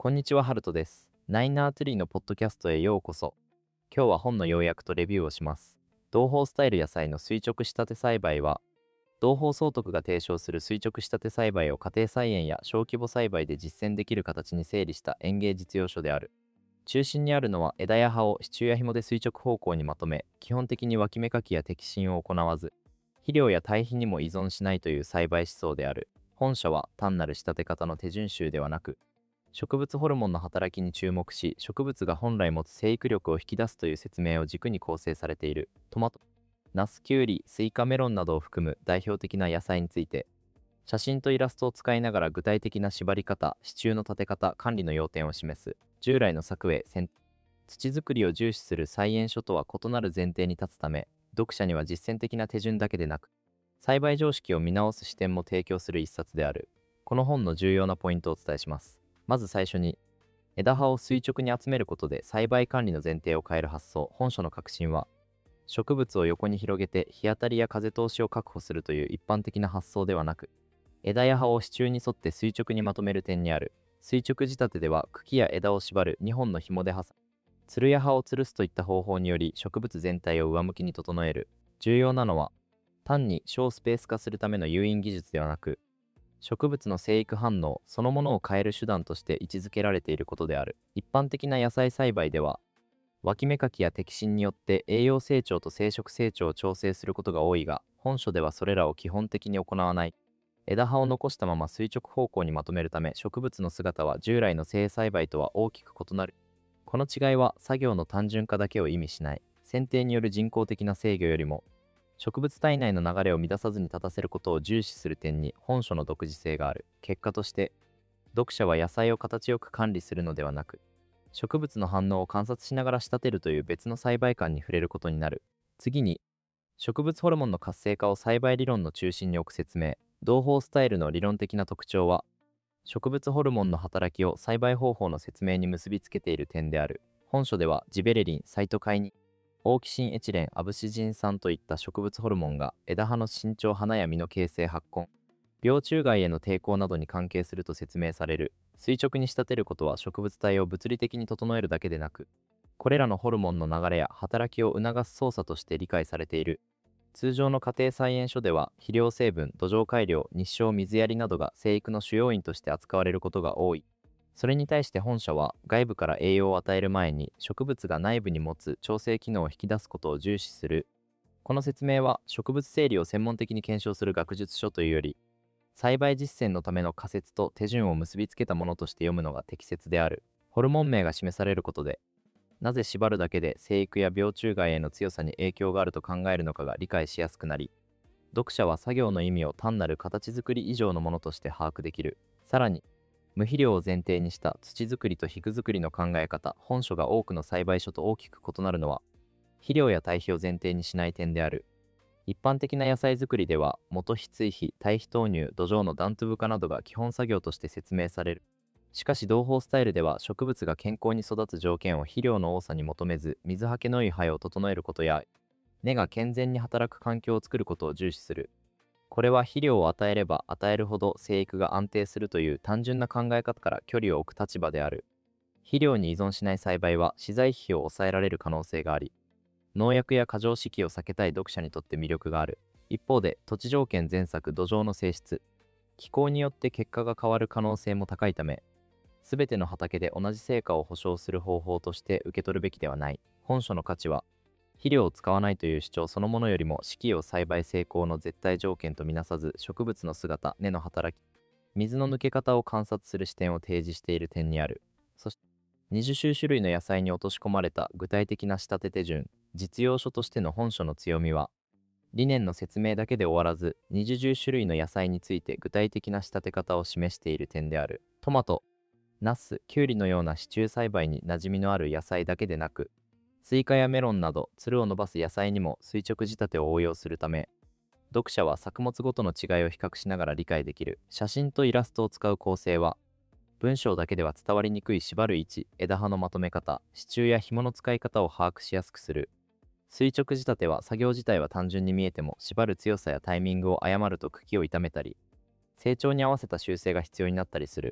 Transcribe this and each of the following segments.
こんにちは、ハルトです。ナイナーツリーのポッドキャストへようこそ。今日は本の要約とレビューをします。同胞スタイル野菜の垂直仕立て栽培は、同胞総督が提唱する垂直仕立て栽培を家庭菜園や小規模栽培で実践できる形に整理した園芸実用書である。中心にあるのは枝や葉を支柱や紐で垂直方向にまとめ、基本的に脇芽かきや摘心を行わず、肥料や堆肥にも依存しないという栽培思想である。本書は単なる仕立て方の手順集ではなく、植物ホルモンの働きに注目し、植物が本来持つ生育力を引き出すという説明を軸に構成されている。トマト、ナス、キュウリ、スイカ、メロンなどを含む代表的な野菜について、写真とイラストを使いながら具体的な縛り方、支柱の立て方、管理の要点を示す。従来の作へ土作りを重視する菜園書とは異なる前提に立つため、読者には実践的な手順だけでなく、栽培常識を見直す視点も提供する一冊である。この本の重要なポイントをお伝えします。まず最初に、枝葉を垂直に集めることで栽培管理の前提を変える発想。本書の核心は、植物を横に広げて日当たりや風通しを確保するという一般的な発想ではなく、枝や葉を支柱に沿って垂直にまとめる点にある。垂直仕立てでは茎や枝を縛る2本の紐で挟む、つるや葉を吊るすといった方法により植物全体を上向きに整える。重要なのは、単に小スペース化するための誘引技術ではなく、植物の生育反応そのものを変える手段として位置づけられていることである。一般的な野菜栽培では、脇芽かきや摘心によって栄養成長と生殖成長を調整することが多いが、本書ではそれらを基本的に行わない。枝葉を残したまま垂直方向にまとめるため、植物の姿は従来の生栽培とは大きく異なる。この違いは作業の単純化だけを意味しない。剪定による人工的な制御よりも、植物体内の流れを乱さずに立たせることを重視する点に本書の独自性がある。結果として、読者は野菜を形よく管理するのではなく、植物の反応を観察しながら仕立てるという別の栽培観に触れることになる。次に、植物ホルモンの活性化を栽培理論の中心に置く説明。同胞スタイルの理論的な特徴は、植物ホルモンの働きを栽培方法の説明に結びつけている点である。本書ではジベレリン、サイトカイニン、オーキシンエチレン、アブシジン酸といった植物ホルモンが枝葉の身長、花や実の形成、発根、病虫害への抵抗などに関係すると説明される。垂直に仕立てることは植物体を物理的に整えるだけでなく、これらのホルモンの流れや働きを促す操作として理解されている。通常の家庭菜園書では肥料成分、土壌改良、日照水やりなどが生育の主要因として扱われることが多い。それに対して本書は外部から栄養を与える前に植物が内部に持つ調整機能を引き出すことを重視する。この説明は植物生理を専門的に検証する学術書というより、栽培実践のための仮説と手順を結びつけたものとして読むのが適切である。ホルモン名が示されることで、なぜ縛るだけで生育や病虫害への強さに影響があると考えるのかが理解しやすくなり、読者は作業の意味を単なる形作り以上のものとして把握できる。さらに、無肥料を前提にした土作りと肥作りの考え方。本書が多くの栽培書と大きく異なるのは、肥料や堆肥を前提にしない点である。一般的な野菜作りでは、元肥追肥、堆肥投入、土壌の暖粒化などが基本作業として説明される。しかし同胞スタイルでは植物が健康に育つ条件を肥料の多さに求めず、水はけの良い葉を整えることや、根が健全に働く環境を作ることを重視する。これは肥料を与えれば与えるほど生育が安定するという単純な考え方から距離を置く立場である。肥料に依存しない栽培は資材費を抑えられる可能性があり、農薬や過剰敷きを避けたい読者にとって魅力がある。一方で、土地条件前作、土壌の性質、気候によって結果が変わる可能性も高いため、すべての畑で同じ成果を保証する方法として受け取るべきではない。本書の価値は、肥料を使わないという主張そのものよりも四季を栽培成功の絶対条件とみなさず、植物の姿、根の働き、水の抜け方を観察する視点を提示している点にある。そして、20種類の野菜に落とし込まれた具体的な仕立て手順、実用書としての本書の強みは、理念の説明だけで終わらず、20種類の野菜について具体的な仕立て方を示している点である。トマト、ナス、キュウリのような支柱栽培に馴染みのある野菜だけでなく、スイカやメロンなどつるを伸ばす野菜にも垂直仕立てを応用するため、読者は作物ごとの違いを比較しながら理解できる。写真とイラストを使う構成は、文章だけでは伝わりにくい縛る位置、枝葉のまとめ方、支柱や紐の使い方を把握しやすくする。垂直仕立ては作業自体は単純に見えても、縛る強さやタイミングを誤ると茎を傷めたり、成長に合わせた修正が必要になったりする。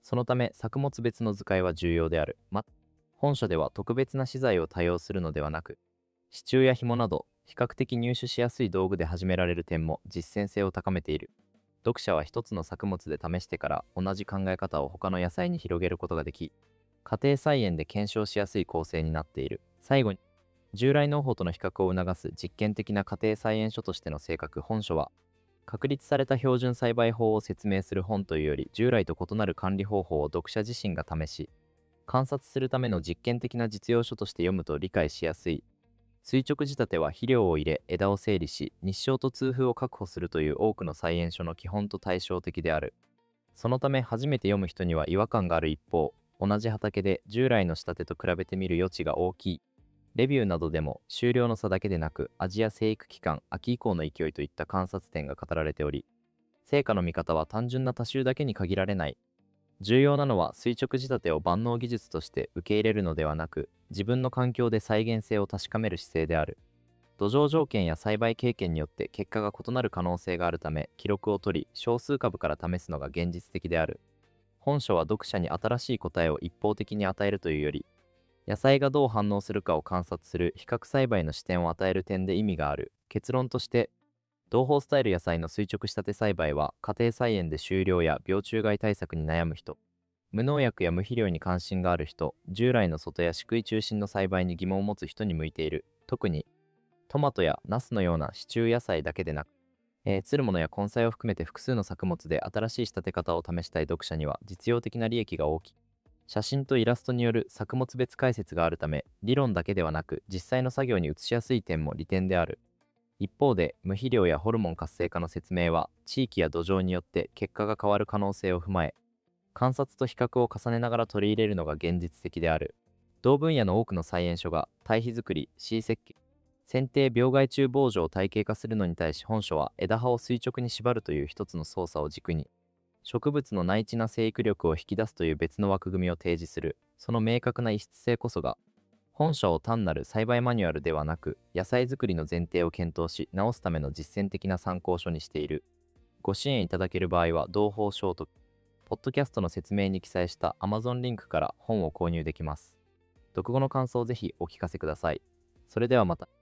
そのため作物別の図解は重要である。本書では特別な資材を多用するのではなく、支柱や紐など比較的入手しやすい道具で始められる点も実践性を高めている。読者は一つの作物で試してから同じ考え方を他の野菜に広げることができ、家庭菜園で検証しやすい構成になっている。最後に、従来農法との比較を促す実験的な家庭菜園書としての性格。本書は確立された標準栽培法を説明する本というより、従来と異なる管理方法を読者自身が試し観察するための実験的な実用書として読むと理解しやすい。垂直仕立ては肥料を入れ枝を整理し日照と通風を確保するという多くの菜園書の基本と対照的である。そのため初めて読む人には違和感がある一方、同じ畑で従来の仕立てと比べてみる余地が大きい。レビューなどでも収量の差だけでなく味や生育期間、秋以降の勢いといった観察点が語られており、成果の見方は単純な多種だけに限られない。重要なのは垂直仕立てを万能技術として受け入れるのではなく、自分の環境で再現性を確かめる姿勢である。土壌条件や栽培経験によって結果が異なる可能性があるため、記録を取り少数株から試すのが現実的である。本書は読者に新しい答えを一方的に与えるというより、野菜がどう反応するかを観察する比較栽培の視点を与える点で意味がある。結論として、同胞スタイル野菜の垂直仕立て栽培は家庭菜園で収量や病虫害対策に悩む人、無農薬や無肥料に関心がある人、従来の外や敷居中心の栽培に疑問を持つ人に向いている。特にトマトやナスのような支柱野菜だけでなく、つるものや根菜を含めて複数の作物で新しい仕立て方を試したい読者には実用的な利益が大きい。写真とイラストによる作物別解説があるため、理論だけではなく実際の作業に移しやすい点も利点である。一方で、無肥料やホルモン活性化の説明は地域や土壌によって結果が変わる可能性を踏まえ、観察と比較を重ねながら取り入れるのが現実的である。同分野の多くの菜園書が堆肥作り、C設計、剪定病害虫防除を体系化するのに対し、本書は枝葉を垂直に縛るという一つの操作を軸に、植物の内地な生育力を引き出すという別の枠組みを提示する。その明確な異質性こそが、本書を単なる栽培マニュアルではなく、野菜作りの前提を検討し直すための実践的な参考書にしている。ご支援いただける場合は、同胞書とポッドキャストの説明に記載した Amazon リンクから本を購入できます。読後の感想をぜひお聞かせください。それではまた。